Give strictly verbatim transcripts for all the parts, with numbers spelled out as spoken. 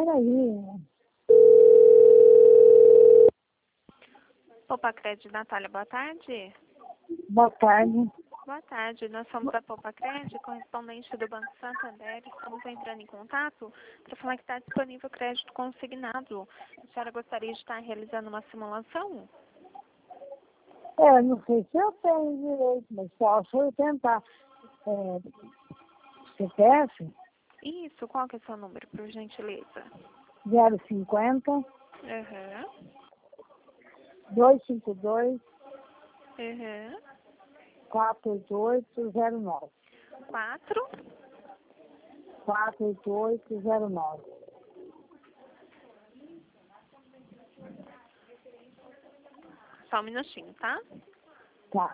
peraí. Poupa Crédito, Natália, boa tarde. Boa tarde. Boa tarde, nós somos a Poupa Crédito, correspondente do Banco Santander. Estamos entrando em contato para falar que está disponível crédito consignado. A senhora gostaria de estar realizando uma simulação? É, não sei se eu tenho direito, mas posso eu tentar. É, C P F? Isso, qual que é o seu número, por gentileza? zero cinquenta, Aham. dois cinco dois, Aham. quatro oito oito, zero nove. Quatro. quatro oito oito, zero nove. Só um minutinho, tá? Tá.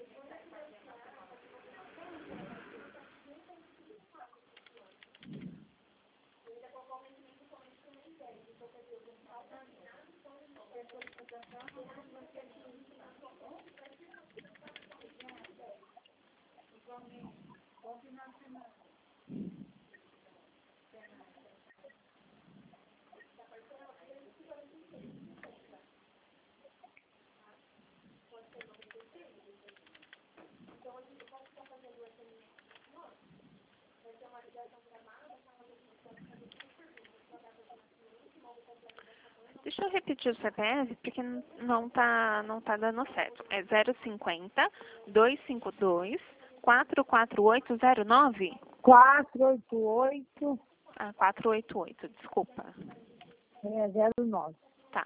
Deixa eu repetir o C P F, porque não tá, não tá dando certo. É zero cinquenta, dois cinco dois, quatro quatro oito zero nove? quatro oito oito, Ah, quatro oito oito, desculpa. é, zero nove. Tá.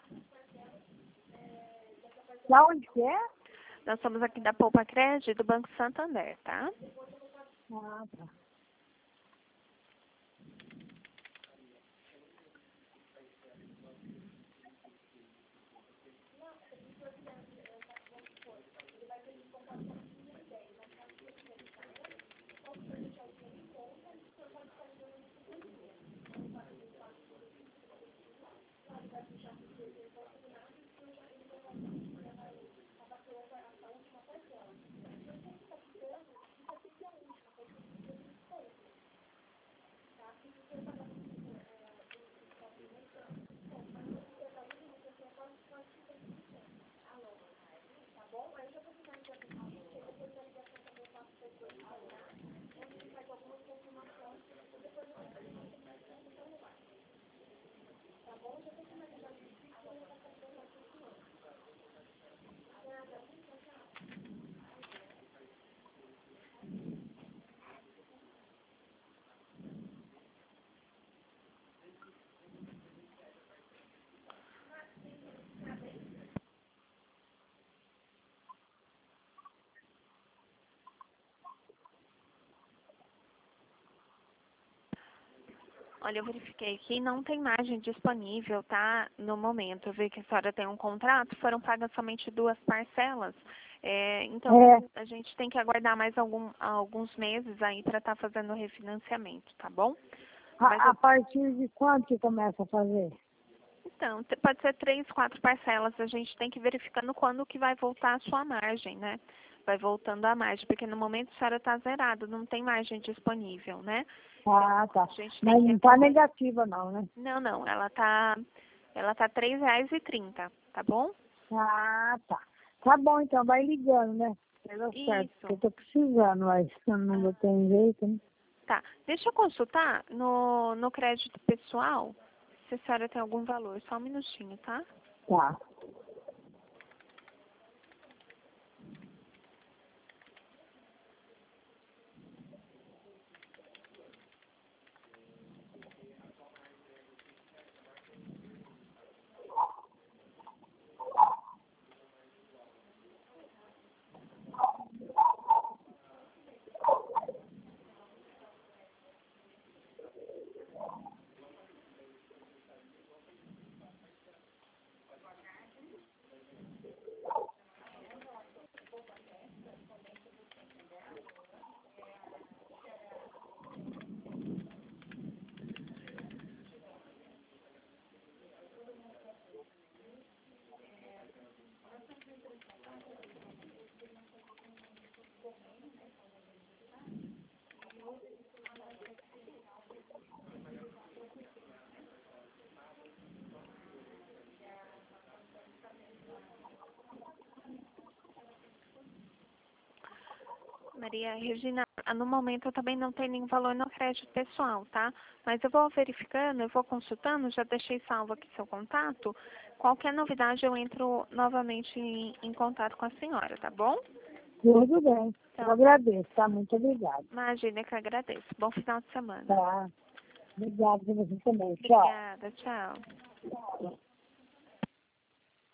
Da onde que é? Nós somos aqui da Poupa Crédito do Banco Santander, tá? Ah, tá. Olha, eu verifiquei aqui, não tem margem disponível, tá? No momento, eu vi que a senhora tem um contrato, foram pagas somente duas parcelas. É, então, É. a gente tem que aguardar mais algum, alguns meses aí para estar fazendo o refinanciamento, tá bom? Mas A, a eu- partir de quanto que começa a fazer? então, te- pode ser três, quatro parcelas, a gente tem que ir verificando quando que vai voltar a sua margem, né? Vai voltando a margem, porque no momento a senhora está zerado, não tem margem disponível, né? Ah, tá. A gente tem Mas que não tá acompanhar. negativa não, né? Não, não, ela tá, ela tá três reais e trinta, tá bom? Ah, tá. Tá bom, então, vai ligando, né? Pelo certo, Isso. porque eu tô precisando, mas não Ah, tem jeito, né? tá. Deixa eu consultar no, no crédito pessoal, se a senhora tem algum valor. Só um minutinho, tá? Tá. Maria Regina, no momento eu também não tenho nenhum valor no crédito pessoal, tá? Mas eu vou verificando, eu vou consultando, já deixei salvo aqui seu contato. Qualquer novidade eu entro novamente em, em contato com a senhora, tá bom? Tudo bem. Então, Eu agradeço, tá? Muito obrigada. imagina que eu agradeço. Bom final de semana. Tá. Obrigada por você também. Tchau. Obrigada, tchau.